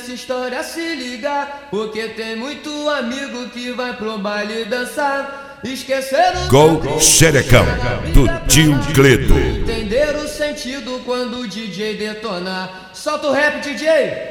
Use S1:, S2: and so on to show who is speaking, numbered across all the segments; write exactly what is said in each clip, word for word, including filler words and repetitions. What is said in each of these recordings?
S1: nessa história se ligar, porque tem muito amigo que vai pro baile dançar. Esqueceram
S2: Gol Xerecão, do tio Cleto.
S1: Entender o sentido quando o D J detonar. Solta o rap, D J.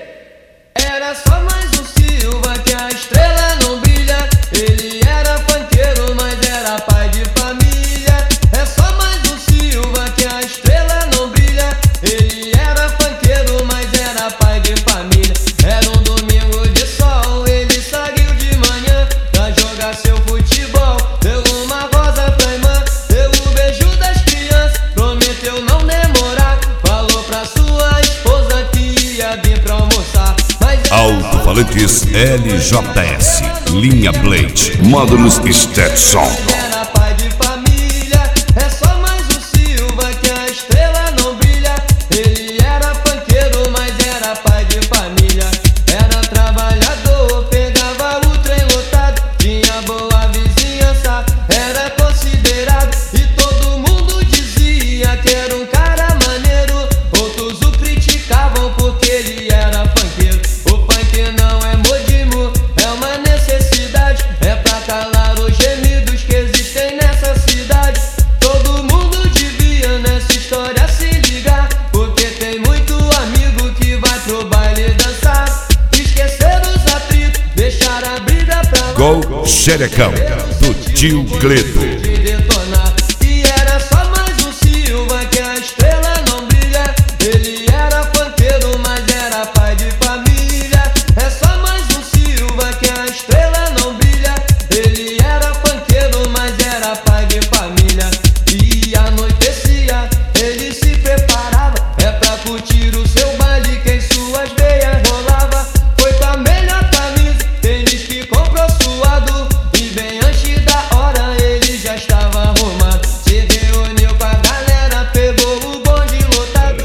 S1: Era só mais um Silva que a estrela não brilha. Ele era funkeiro, mas era pai de família. É só mais um Silva que a estrela não brilha. Ele era funkeiro, mas era pai de família. Era um domingo de sol, ele saiu de manhã pra jogar seu futebol. Deu uma rosa pra irmã, deu o beijo das crianças, prometeu não demorar. Falou pra sua esposa que ia vir pra almoçar.
S2: Alto-falantes L J S, linha Blade, módulos Stetson.
S1: Era pai de família, é só mais um Silva que a estrela não brilha. Ele era funkeiro, mas era pai de família. Era trabalhador, pegava o trem lotado, tinha boa vizinhança, era considerado. E todo mundo dizia que era um cara maneiro. Outros o criticavam porque ele era funkeiro. O funk não é modismo, é uma necessidade. É pra calar os gemidos que existem nessa cidade. Todo mundo devia nessa história se ligar, porque tem muito amigo que vai pro baile dançar. Esquecer os atritos, deixar a briga pra lá.
S2: Gol Xerecão, do tio Cleto.
S1: De detonar. E era só mais um Silva que a estrela não brilha. Ele era funkeiro, mas era pai de família. É só mais um Silva que a estrela não brilha. Ele era funkeiro, mas era pai de família. E anoitecia, ele se preparava, é pra curtir o seu baile que em suas veias rolava. Foi com a melhor camisa, tênis que comprou suado, e bem antes da hora ele já estava arrumado. Se reuniu com a galera, pegou o bonde lotado.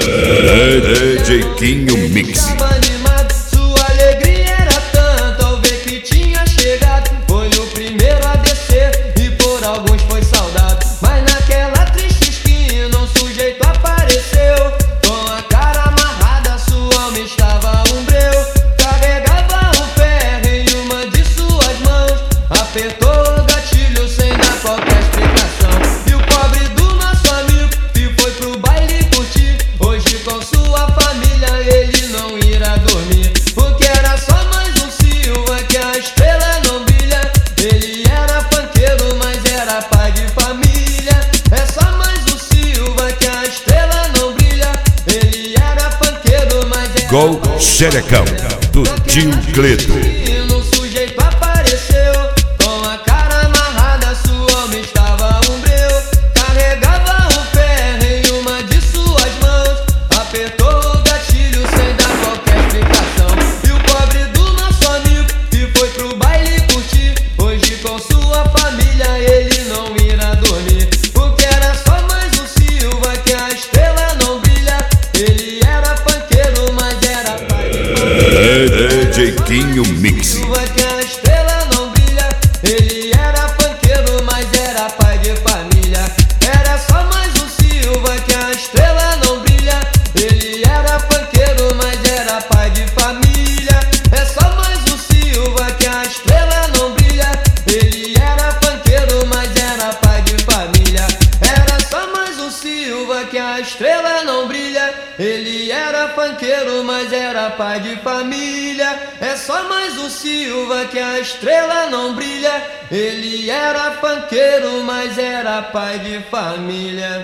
S2: D J Quinho Mix.
S1: Tava animado, sua alegria era tanta ao ver que tinha chegado. Foi o primeiro a descer e por alguns foi saudado. Mas naquela triste esquina um sujeito apareceu, com a cara amarrada, sua alma estava um breu. Carregava um ferro em uma de suas mãos, apertou o gatilho sem dar qualquer explicação. E o pobre do nosso amigo que foi pro baile curtir, hoje com sua família ele não irá dormir. Porque era só mais um Silva que a estrela não brilha. Ele era funkeiro, mas era pai de família. É só mais um Silva que a estrela não brilha. Ele era funkeiro, mas era
S2: Gol Xerecão, do tio Cleto.
S1: um sujeito apareceu, com a cara amarrada, sua alma estava um breu. Carregava um ferro em uma de suas mãos, apertou o gatilho sem dar qualquer explicação. E o pobre do nosso amigo que foi pro baile curtir, hoje com sua família ele não irá dormir. Porque era só mais um Silva que a estrela não brilha. Ele era funkeiro, mas era pai de família.
S2: D J Quinho Mix.
S1: Silva que a estrela não brilha. Ele era funkeiro, mas era pai de família. Era só mais um Silva que a estrela não brilha. Ele era funkeiro, mas era pai de família. É só mais um Silva que a estrela não brilha. Ele era funkeiro, mas era pai de família. Era só mais um Silva que a estrela não brilha. Ele era funkeiro, mas era pai de família. É só mais um Silva que a estrela não brilha. Ele era funkeiro, mas era pai de família.